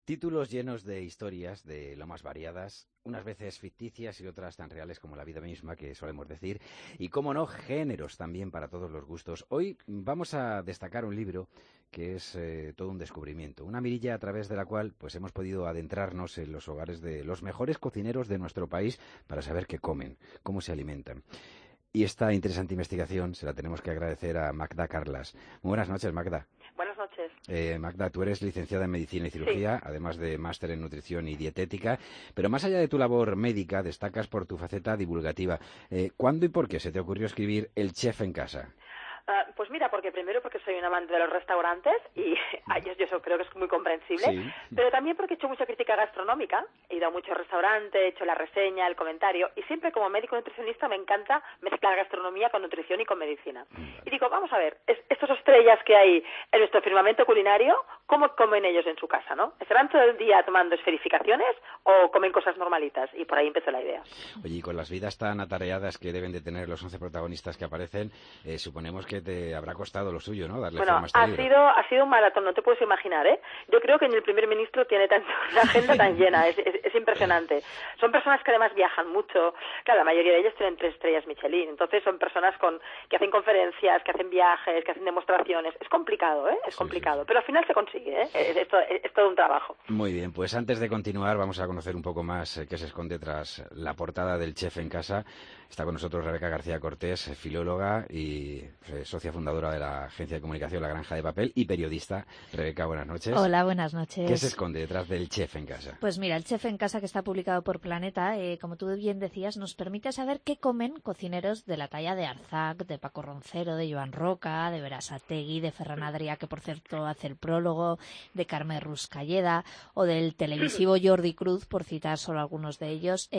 Títulos llenos de historias de lo más variadas, unas veces ficticias y otras tan reales como la vida misma, que solemos decir, y, cómo no, géneros también para todos los gustos. Hoy vamos a destacar un libro que es todo un descubrimiento, una mirilla a través de la cual pues hemos podido adentrarnos en los hogares de los mejores cocineros de nuestro país para saber qué comen, cómo se alimentan. Y esta interesante investigación se la tenemos que agradecer a Magda Carlas. Muy buenas noches, Magda. Buenas noches. Magda, tú eres licenciada en Medicina y Cirugía, sí, además de máster en Nutrición y Dietética, pero más allá de tu labor médica, destacas por tu faceta divulgativa. ¿Cuándo y por qué se te ocurrió escribir El chef en casa? Pues mira, porque soy un amante de los restaurantes y yo eso creo que es muy comprensible, sí, pero también porque he hecho mucha crítica gastronómica, he ido a muchos restaurantes, he hecho la reseña, el comentario, y siempre como médico nutricionista me encanta mezclar gastronomía con nutrición y con medicina. Y digo, vamos a ver, estos estrellas que hay en nuestro firmamento culinario, ¿cómo comen ellos en su casa, no? ¿Estarán todo el día tomando esferificaciones o comen cosas normalitas? Y por ahí empezó la idea. Oye, y con las vidas tan atareadas que deben de tener los 11 protagonistas que aparecen, suponemos que te habrá costado lo suyo, ¿no? Darle forma a este libro. Ha sido un maratón, no te puedes imaginar, ¿eh? Yo creo que ni el primer ministro tiene una agenda tan llena, es impresionante. Son personas que además viajan mucho, claro, la mayoría de ellos tienen 3 estrellas Michelin, entonces son personas que hacen conferencias, que hacen viajes, que hacen demostraciones. Es complicado, ¿eh? Es complicado, pero al final se consigue, ¿eh? Es todo un trabajo. Muy bien, pues antes de continuar vamos a conocer un poco más qué se esconde tras la portada del Chef en Casa. Está con nosotros Rebeca García Cortés, filóloga y socia fundadora de la agencia de comunicación La Granja de Papel y periodista. Rebeca, buenas noches. Hola, buenas noches. ¿Qué se esconde detrás del Chef en Casa? Pues mira, el Chef en Casa, que está publicado por Planeta, como tú bien decías, nos permite saber qué comen cocineros de la talla de Arzac, de Paco Roncero, de Joan Roca, de Berasategui, de Ferran Adrià, que por cierto hace el prólogo, de Carme Ruscalleda o del televisivo Jordi Cruz, por citar solo algunos de ellos.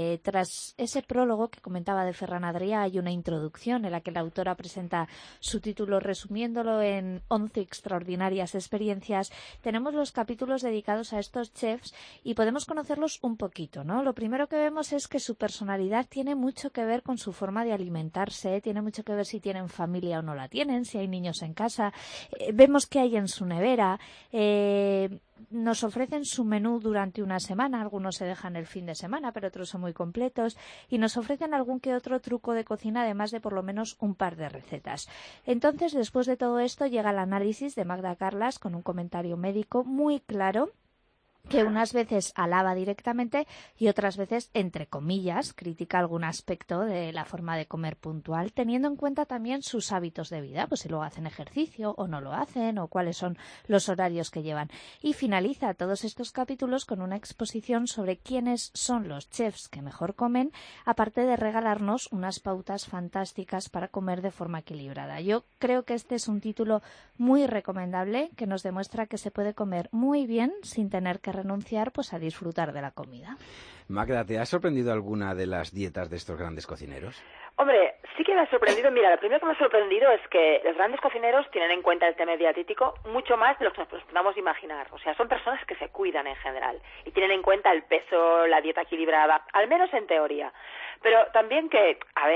Tras ese prólogo que comentaba de Ferran Adrià, hay una introducción en la que la autora presenta su título resumiéndolo en 11 extraordinarias experiencias. Tenemos los capítulos dedicados a estos chefs y podemos conocerlos un poquito, ¿no? Lo primero que vemos es que su personalidad tiene mucho que ver con su forma de alimentarse, tiene mucho que ver si tienen familia o no la tienen, si hay niños en casa. Vemos qué hay en su nevera. Nos ofrecen su menú durante una semana, algunos se dejan el fin de semana, pero otros son muy completos, y nos ofrecen algún que otro truco de cocina, además de por lo menos un par de recetas. Entonces, después de todo esto, llega el análisis de Magda Carlas con un comentario médico muy claro, que unas veces alaba directamente y otras veces, entre comillas, critica algún aspecto de la forma de comer puntual, teniendo en cuenta también sus hábitos de vida, pues si luego hacen ejercicio o no lo hacen, o cuáles son los horarios que llevan. Y finaliza todos estos capítulos con una exposición sobre quiénes son los chefs que mejor comen, aparte de regalarnos unas pautas fantásticas para comer de forma equilibrada. Yo creo que este es un título muy recomendable que nos demuestra que se puede comer muy bien sin tener que renunciar pues a disfrutar de la comida. Magda, ¿te ha sorprendido alguna de las dietas de estos grandes cocineros? Hombre, sí que me ha sorprendido. Mira, lo primero que me ha sorprendido es que los grandes cocineros tienen en cuenta el tema dietético mucho más de lo que nos podamos imaginar. O sea, son personas que se cuidan en general y tienen en cuenta el peso, la dieta equilibrada, al menos en teoría. Pero también que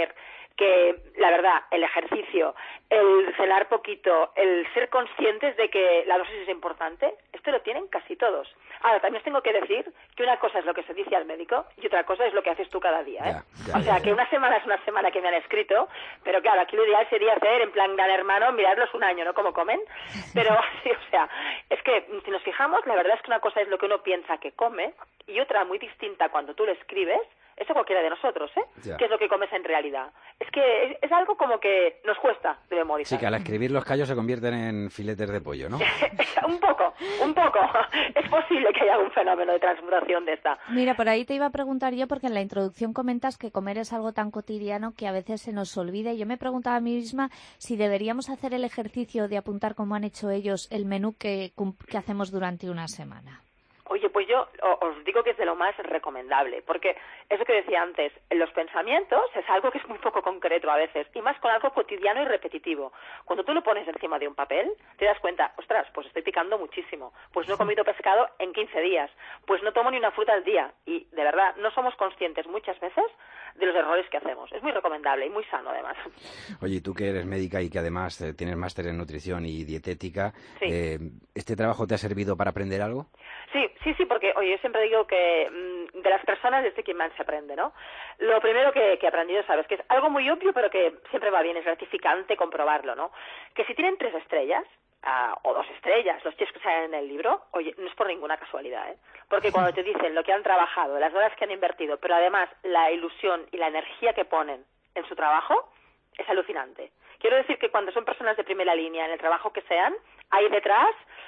la verdad, el ejercicio, el cenar poquito, el ser conscientes de que la dosis es importante, esto lo tienen casi todos. Ahora, también os tengo que decir que una cosa es lo que se dice al médico y otra cosa es lo que haces tú cada día, ¿eh? O sea, que una semana es una semana que me han escrito, pero claro, aquí lo ideal sería hacer en plan gran hermano, mirarlos un año, ¿no? Cómo comen. Pero sí, o sea, es que si nos fijamos, la verdad es que una cosa es lo que uno piensa que come y otra muy distinta cuando tú lo escribes. Eso cualquiera de nosotros, ¿eh? Ya. ¿Qué es lo que comes en realidad? Es que es algo como que nos cuesta de memorizar. Sí, que al escribir los callos se convierten en filetes de pollo, ¿no? un poco. Es posible que haya algún fenómeno de transmutación de esta. Mira, por ahí te iba a preguntar yo, porque en la introducción comentas que comer es algo tan cotidiano que a veces se nos olvida. Y yo me preguntaba a mí misma si deberíamos hacer el ejercicio de apuntar, como han hecho ellos, el menú que hacemos durante una semana. Oye, pues yo os digo que es de lo más recomendable, porque eso que decía antes, los pensamientos es algo que es muy poco concreto a veces, y más con algo cotidiano y repetitivo. Cuando tú lo pones encima de un papel, te das cuenta, ostras, pues estoy picando muchísimo, pues no he comido pescado en 15 días, pues no tomo ni una fruta al día, y de verdad, no somos conscientes muchas veces de los errores que hacemos. Es muy recomendable y muy sano, además. Oye, tú que eres médica y que además tienes máster en nutrición y dietética, sí. ¿Este trabajo te ha servido para aprender algo? Sí, porque, oye, yo siempre digo que de las personas es de quien más se aprende, ¿no? Lo primero que he aprendido, sabes, que es algo muy obvio, pero que siempre va bien, es gratificante comprobarlo, ¿no? Que si tienen 3 estrellas, o 2 estrellas, los chefs que salen en el libro, oye, no es por ninguna casualidad, ¿eh? Porque cuando te dicen lo que han trabajado, las horas que han invertido, pero además la ilusión y la energía que ponen en su trabajo, es alucinante. Quiero decir que cuando son personas de primera línea en el trabajo que sean, hay detrás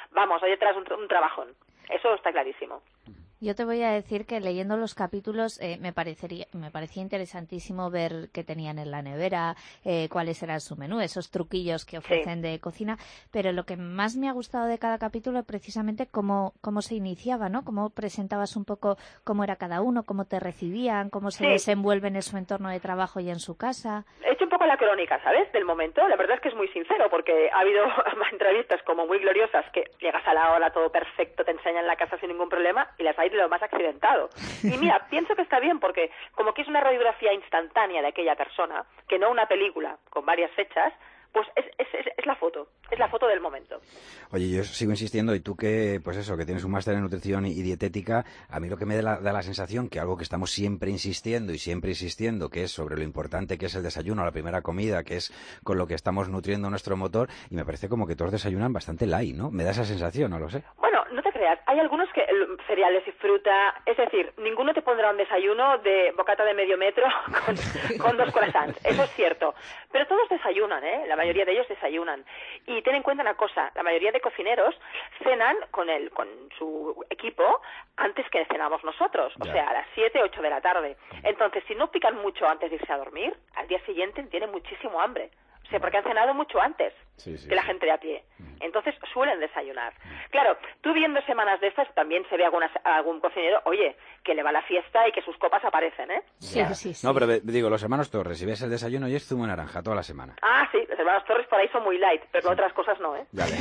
un trabajón. Eso está clarísimo. Yo te voy a decir que leyendo los capítulos me parecía interesantísimo ver qué tenían en la nevera, cuáles eran su menú, esos truquillos que ofrecen de cocina, pero lo que más me ha gustado de cada capítulo es precisamente cómo se iniciaba, ¿no? Cómo presentabas un poco cómo era cada uno, cómo te recibían, cómo se desenvuelven en su entorno de trabajo y en su casa. He hecho un poco la crónica, ¿sabes?, del momento. La verdad es que es muy sincero, porque ha habido entrevistas como muy gloriosas que llegas a la hora, todo perfecto, te enseñan la casa sin ningún problema, y las hay de lo más accidentado. Y mira, pienso que está bien porque como que es una radiografía instantánea de aquella persona, que no una película con varias fechas, pues es la foto del momento. Oye, yo sigo insistiendo, y tú que, pues eso, que tienes un máster en nutrición y dietética, a mí lo que me da la sensación que algo que estamos siempre insistiendo, que es sobre lo importante que es el desayuno, la primera comida, que es con lo que estamos nutriendo nuestro motor, y me parece como que todos desayunan bastante light, ¿no? Me da esa sensación, no lo sé. Bueno, no te creas, hay algunos que cereales y fruta, es decir, ninguno te pondrá un desayuno de bocata de medio metro con 2 croissants, eso es cierto, pero todos desayunan, la mayoría de ellos desayunan, y ten en cuenta una cosa, la mayoría de cocineros cenan con su equipo antes que cenamos nosotros, o sea, a las 7, 8 de la tarde, entonces si no pican mucho antes de irse a dormir, al día siguiente tienen muchísimo hambre. O sea, porque han cenado mucho antes que la gente de a pie. Entonces suelen desayunar. Claro, tú viendo semanas de estas también se ve algún cocinero, oye, que le va la fiesta y que sus copas aparecen, ¿eh? Sí. No, pero digo, los hermanos Torres, si ves el desayuno y es zumo de naranja toda la semana. Ah, sí, los hermanos Torres por ahí son muy light, pero otras cosas no, ¿eh? Vale.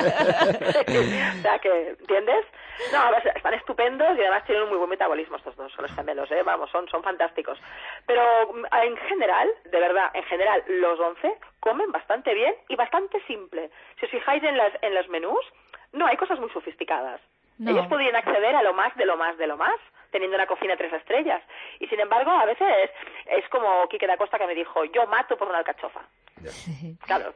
O sea, que, ¿entiendes? No, a ver, están estupendos y además tienen un muy buen metabolismo estos dos, son los gemelos, ¿eh? Vamos, son fantásticos. Pero en general, de verdad, los 11 comen bastante bien y bastante simple. Si os fijáis en los menús, no hay cosas muy sofisticadas. No. Ellos podrían acceder a lo más de lo más de lo más, teniendo una cocina 3 estrellas. Y sin embargo, a veces es como Quique da Costa que me dijo, yo mato por una alcachofa. Claro.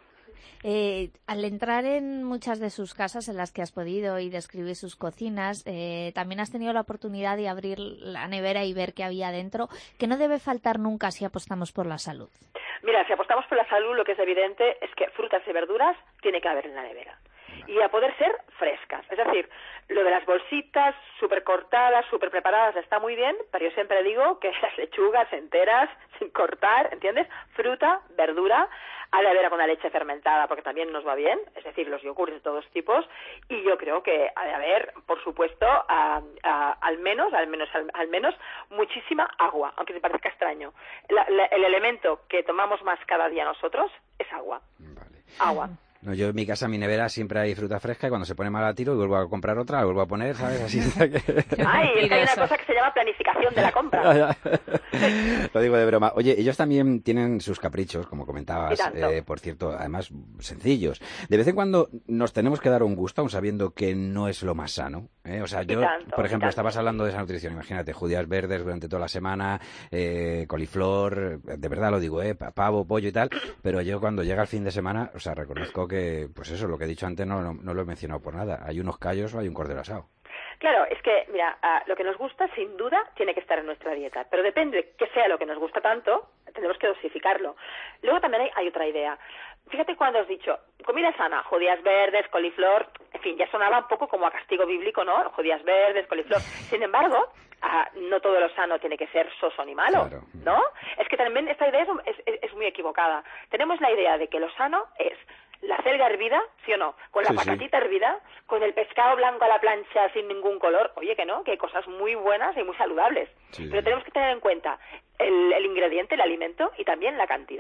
Al entrar en muchas de sus casas en las que has podido y describir sus cocinas, también has tenido la oportunidad de abrir la nevera y ver qué había dentro, que no debe faltar nunca si apostamos por la salud. Mira, si apostamos por la salud, lo que es evidente es que frutas y verduras tiene que haber en la nevera. Y a poder ser frescas. Es decir, lo de las bolsitas súper cortadas, súper preparadas está muy bien, pero yo siempre digo que las lechugas enteras, sin cortar, ¿entiendes? Fruta, verdura, ha de haber con la leche fermentada porque también nos va bien, es decir, los yogures de todos tipos, y yo creo que ha de haber, por supuesto, al menos muchísima agua, aunque te parezca extraño. El elemento que tomamos más cada día nosotros es agua. Vale. Agua. No, yo en mi casa, en mi nevera, siempre hay fruta fresca y cuando se pone mal la tiro y vuelvo a comprar otra, la vuelvo a poner, ¿sabes? Así. Ay, es que hay una cosa que se llama planificación de la compra. Lo digo de broma. Oye, ellos también tienen sus caprichos, como comentabas, por cierto, además sencillos. De vez en cuando nos tenemos que dar un gusto, aun sabiendo que no es lo más sano. O sea, yo, por ejemplo, estabas hablando de esa nutrición, imagínate, judías verdes durante toda la semana, coliflor, de verdad lo digo, pavo, pollo y tal, pero yo cuando llega el fin de semana, o sea, reconozco que, pues eso, lo que he dicho antes no lo he mencionado por nada. Hay unos callos o hay un cordero asado. Claro, es que, mira, lo que nos gusta, sin duda, tiene que estar en nuestra dieta. Pero depende de que sea lo que nos gusta tanto, tenemos que dosificarlo. Luego también hay otra idea. Fíjate cuando has dicho, comida sana, judías verdes, coliflor, en fin, ya sonaba un poco como a castigo bíblico, ¿no? Judías verdes, coliflor. Sin embargo, no todo lo sano tiene que ser soso ni malo, claro, ¿no? Es que también esta idea es muy equivocada. Tenemos la idea de que lo sano es la selga hervida, ¿sí o no? Con la patatita hervida, con el pescado blanco a la plancha sin ningún color. Oye, que no, que hay cosas muy buenas y muy saludables. Sí. Pero tenemos que tener en cuenta el ingrediente, el alimento y también la cantidad.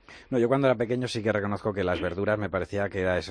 No, yo cuando era pequeño sí que reconozco que las verduras me parecía que era eso.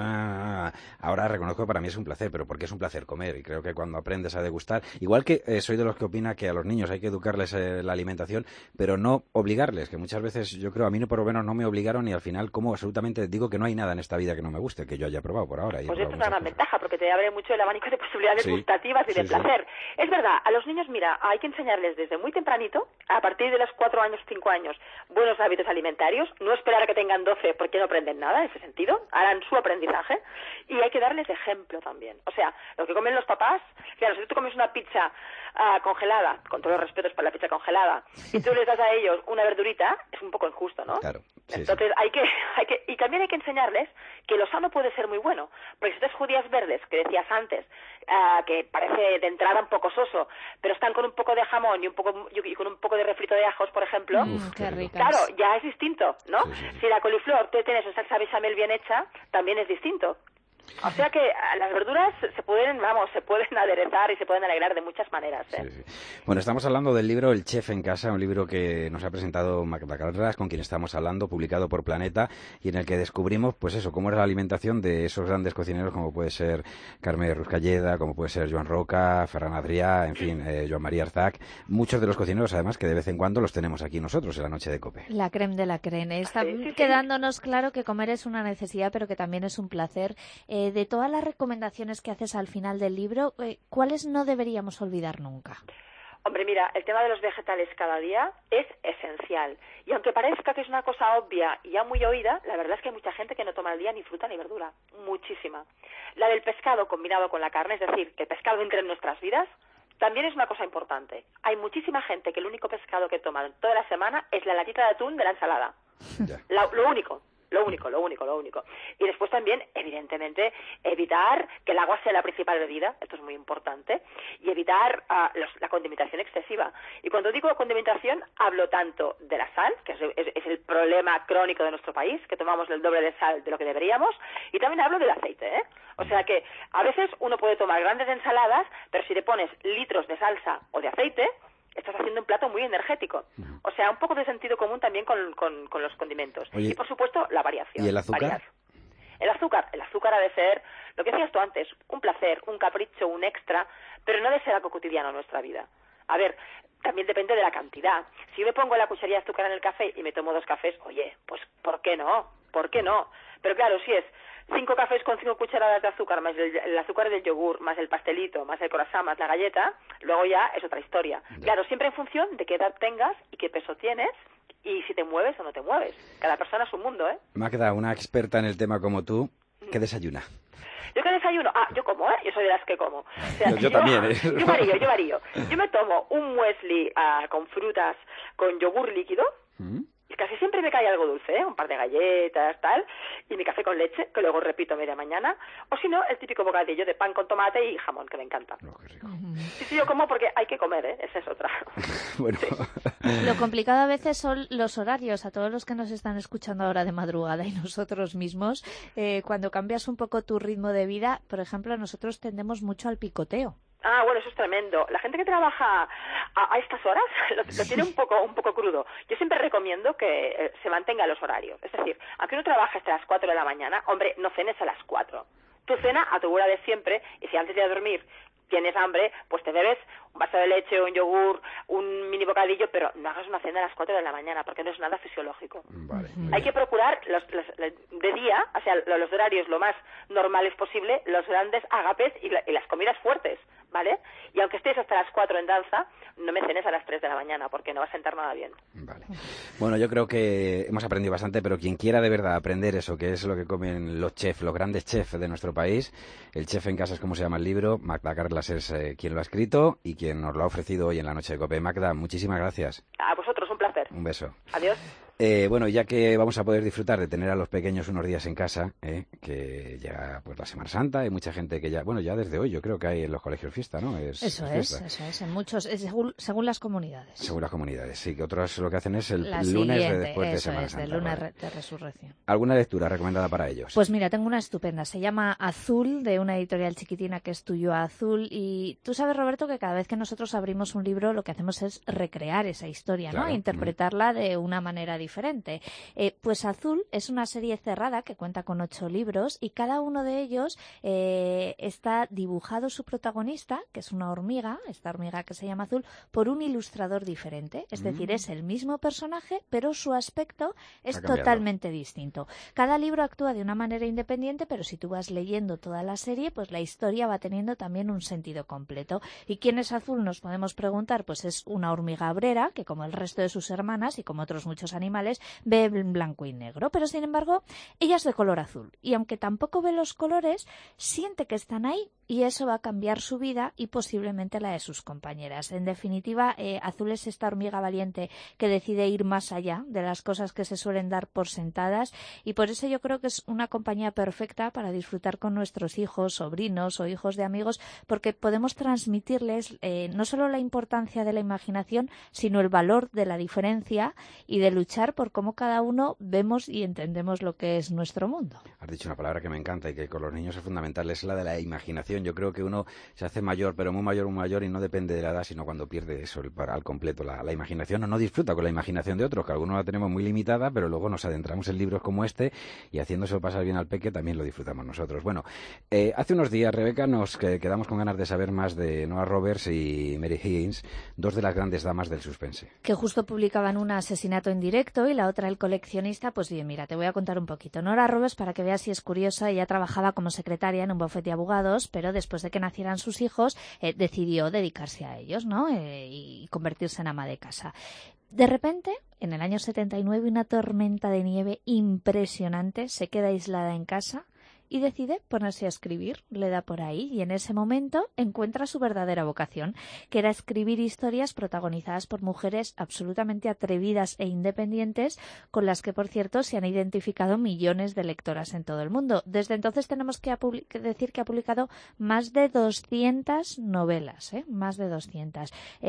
Ahora reconozco que para mí es un placer, pero porque es un placer comer. Y creo que cuando aprendes a degustar, igual que soy de los que opina que a los niños hay que educarles la alimentación, pero no obligarles, que muchas veces yo creo, a mí por lo menos no me obligaron y al final como absolutamente digo que no hay nada en esta vida que no me guste, que yo haya probado por ahora. Pues esto es una gran ventaja, porque te abre mucho el abanico de posibilidades gustativas y de placer. Es verdad, a los niños, mira, hay que enseñarles desde muy tempranito, a partir de los 4 años, 5 años, buenos hábitos alimentarios, no esperar a que tengan 12 porque no aprenden nada en ese sentido, harán su aprendizaje, y hay que darles ejemplo también. O sea, lo que comen los papás, claro, si tú comes una pizza congelada, con todos los respetos para la pizza congelada, y tú les das a ellos una verdurita, es un poco injusto, ¿no? Claro. Entonces hay que y también hay que enseñarles que lo sano puede ser muy bueno, porque si estas judías verdes que decías antes, que parece de entrada un poco soso, pero están con un poco de jamón y con un poco de refrito de ajos, por ejemplo, qué ricas. Claro, ya es distinto, ¿no? Sí. Si la coliflor tú tienes una salsa bechamel bien hecha, también es distinto. O sea que las verduras se pueden aderezar y se pueden alegrar de muchas maneras, ¿eh? Sí. Bueno, estamos hablando del libro El Chef en Casa, un libro que nos ha presentado Magda Carreras, con quien estamos hablando, publicado por Planeta, y en el que descubrimos, pues eso, cómo era la alimentación de esos grandes cocineros como puede ser Carme Ruscalleda, como puede ser Joan Roca, Ferran Adrià, en fin, Joan María Arzac, muchos de los cocineros, además, que de vez en cuando los tenemos aquí nosotros en la noche de COPE. La creme de la creme. Está quedándonos claro que comer es una necesidad, pero que también es un placer. De todas las recomendaciones que haces al final del libro, ¿cuáles no deberíamos olvidar nunca? Hombre, mira, el tema de los vegetales cada día es esencial. Y aunque parezca que es una cosa obvia y ya muy oída, la verdad es que hay mucha gente que no toma al día ni fruta ni verdura. Muchísima. La del pescado combinado con la carne, es decir, que el pescado entre en nuestras vidas, también es una cosa importante. Hay muchísima gente que el único pescado que toma toda la semana es la latita de atún de la ensalada. Lo único. Y después también, evidentemente, evitar que el agua sea la principal bebida, esto es muy importante, y evitar la condimentación excesiva. Y cuando digo condimentación, hablo tanto de la sal, que es el problema crónico de nuestro país, que tomamos el doble de sal de lo que deberíamos, y también hablo del aceite, ¿eh? O sea que a veces uno puede tomar grandes ensaladas, pero si le pones litros de salsa o de aceite, estás haciendo un plato muy energético. O sea, un poco de sentido común también con los condimentos. Oye, y, por supuesto, la variación. ¿y el azúcar? Variar. El azúcar ha de ser, lo que decías tú antes, un placer, un capricho, un extra, pero no debe ser algo cotidiano en nuestra vida. A ver, también depende de la cantidad. Si yo me pongo la cucharilla de azúcar en el café y me tomo 2 cafés, oye, pues ¿por qué no? Pero claro, si es 5 cafés con 5 cucharadas de azúcar, más el azúcar del yogur, más el pastelito, más el croissant, más la galleta, luego ya es otra historia. Claro, siempre en función de qué edad tengas y qué peso tienes y si te mueves o no te mueves. Cada persona es un mundo, ¿eh? Magda, una experta en el tema como tú, ¿qué desayuna? ¿Yo qué desayuno? Yo como, ¿eh? Yo soy de las que como. O sea, yo también, ¿eh? Yo varío. Yo me tomo un muesli con frutas, con yogur líquido, y casi siempre me cae algo dulce, ¿eh? Un par de galletas, tal, y mi café con leche, que luego repito a media mañana, o si no, el típico bocadillo de pan con tomate y jamón, que me encanta. Qué rico. Sí, yo como porque hay que comer, ¿eh? Esa es otra. Bueno. Sí. Lo complicado a veces son los horarios. A todos los que nos están escuchando ahora de madrugada y nosotros mismos, cuando cambias un poco tu ritmo de vida, por ejemplo, nosotros tendemos mucho al picoteo. Bueno, eso es tremendo. La gente que trabaja a estas horas lo tiene un poco crudo. Yo siempre recomiendo que se mantenga los horarios. Es decir, aunque uno trabaje hasta las 4 de la mañana, hombre, no cenes a las 4. Tu cena a tu hora de siempre, y si antes de ir a dormir tienes hambre, pues te bebes un vaso de leche, un yogur, un mini bocadillo, pero no hagas una cena a las 4 de la mañana, porque no es nada fisiológico. Vale, hay que procurar de día, o sea, los horarios lo más normales posible, los grandes agapes y las comidas fuertes, ¿vale? Y aunque estés hasta las 4 en danza, no me cenes a las 3 de la mañana, porque no va a sentar nada bien. Vale. Bueno, yo creo que hemos aprendido bastante, pero quien quiera de verdad aprender eso, que es lo que comen los chefs, los grandes chefs de nuestro país, El Chef en Casa es como se llama el libro, Magda Carreras es quien lo ha escrito y quien nos lo ha ofrecido hoy en la noche de COPE. Magda, muchísimas gracias. A vosotros, un placer. Un beso. Adiós. Bueno, ya que vamos a poder disfrutar de tener a los pequeños unos días en casa, que llega pues la Semana Santa, hay mucha gente que ya desde hoy yo creo que hay en los colegios fiesta, ¿no? Eso es, en muchos, según las comunidades. Según las comunidades, sí, que otros lo que hacen es el lunes después de Semana Santa. El lunes de Resurrección. ¿Alguna lectura recomendada para ellos? Pues mira, tengo una estupenda, se llama Azul, de una editorial chiquitina que es Tuyo Azul, y tú sabes, Roberto, que cada vez que nosotros abrimos un libro lo que hacemos es recrear esa historia, claro. ¿no? Interpretarla de una manera diferente. Pues Azul es una serie cerrada que cuenta con 8 libros y cada uno de ellos está dibujado su protagonista, que es una hormiga, esta hormiga que se llama Azul, por un ilustrador diferente. Es decir, es el mismo personaje, pero su aspecto es totalmente distinto. Cada libro actúa de una manera independiente, pero si tú vas leyendo toda la serie, pues la historia va teniendo también un sentido completo. ¿Y quién es Azul? Nos podemos preguntar, pues es una hormiga obrera que, como el resto de sus hermanas y como otros muchos animales, ve en blanco y negro, pero sin embargo ella es de color azul y aunque tampoco ve los colores, siente que están ahí y eso va a cambiar su vida y posiblemente la de sus compañeras. En definitiva, Azul es esta hormiga valiente que decide ir más allá de las cosas que se suelen dar por sentadas y por eso yo creo que es una compañía perfecta para disfrutar con nuestros hijos, sobrinos o hijos de amigos, porque podemos transmitirles no solo la importancia de la imaginación, sino el valor de la diferencia y de luchar por cómo cada uno vemos y entendemos lo que es nuestro mundo. Has dicho una palabra que me encanta y que con los niños es fundamental, es la de la imaginación. Yo creo que uno se hace mayor, pero muy mayor y no depende de la edad, sino cuando pierde eso al completo la imaginación o no disfruta con la imaginación de otros, que algunos la tenemos muy limitada, pero luego nos adentramos en libros como este y haciéndoselo pasar bien al peque también lo disfrutamos nosotros. Bueno, hace unos días, Rebeca, nos quedamos con ganas de saber más de Nora Roberts y Mary Higgins, dos de las grandes damas del suspense. Que justo publicaban un asesinato en directo y la otra El coleccionista. Pues bien, mira, te voy a contar un poquito. Nora Roberts, para que veas si es curiosa, ella trabajaba como secretaria en un bufete de abogados, pero después de que nacieran sus hijos, decidió dedicarse a ellos, ¿no? Y convertirse en ama de casa. De repente, en el año 79, una tormenta de nieve impresionante, se queda aislada en casa y decide ponerse a escribir, le da por ahí y en ese momento encuentra su verdadera vocación, que era escribir historias protagonizadas por mujeres absolutamente atrevidas e independientes, con las que, por cierto, se han identificado millones de lectoras en todo el mundo. Desde entonces tenemos que decir que ha publicado más de 200 novelas, más de 200.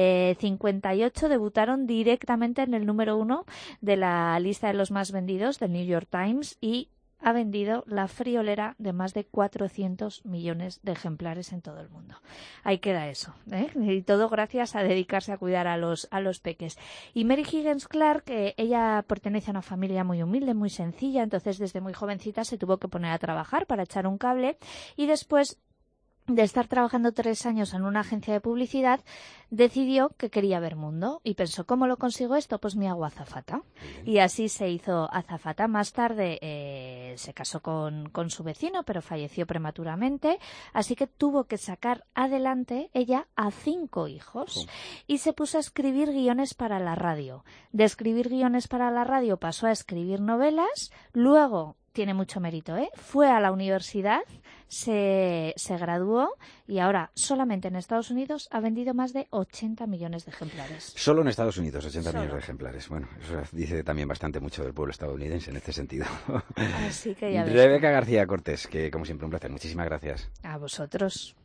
58 debutaron directamente en el número 1 de la lista de los más vendidos del New York Times y ha vendido la friolera de más de 400 millones de ejemplares en todo el mundo. Ahí queda eso, y todo gracias a dedicarse a cuidar a los peques. Y Mary Higgins Clark, ella pertenece a una familia muy humilde, muy sencilla, entonces desde muy jovencita se tuvo que poner a trabajar para echar un cable y después de estar trabajando 3 años en una agencia de publicidad, decidió que quería ver mundo y pensó, ¿cómo lo consigo esto? Pues me hago azafata. Y así se hizo azafata. Más tarde se casó con su vecino, pero falleció prematuramente, así que tuvo que sacar adelante ella a 5 hijos y se puso a escribir guiones para la radio. De escribir guiones para la radio pasó a escribir novelas, luego tiene mucho mérito, fue a la universidad, se graduó y ahora solamente en Estados Unidos ha vendido más de 80 millones de ejemplares. Solo en Estados Unidos, 80 millones de ejemplares. Bueno, eso dice también bastante mucho del pueblo estadounidense en este sentido. Así que ya ves. Rebeca García Cortés, que como siempre un placer. Muchísimas gracias. A vosotros.